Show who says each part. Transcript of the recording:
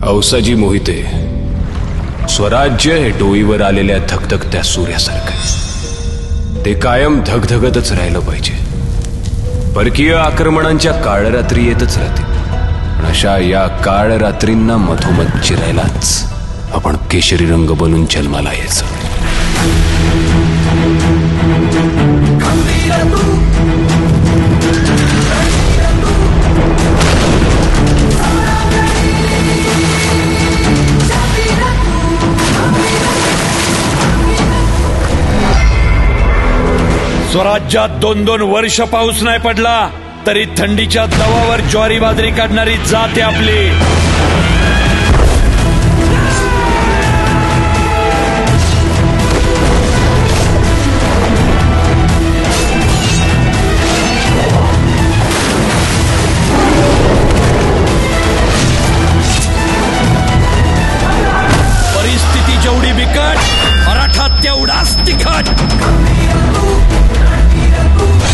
Speaker 1: औसाजी मोहिते, स्वराज्य हे डोईवर आलेल्या धगधगत्या सूर्यासारखं ते कायम धगधगतच राहिलं पाहिजे. परकीय आक्रमणांच्या काळरात्री येतच राहतील, पण अशा या काळरात्रींना मधोमध चिरायलाच आपण केशरी रंग बनून जन्माला यायचं.
Speaker 2: स्वराज्यात 2-2 वर्ष पाऊस नाही पडला तरी थंडीच्या दवावर ज्वारी बाजरी काढणारी जात आपली. परिस्थिती जेवढी बिकट, मराठा तेवढाच तिखट.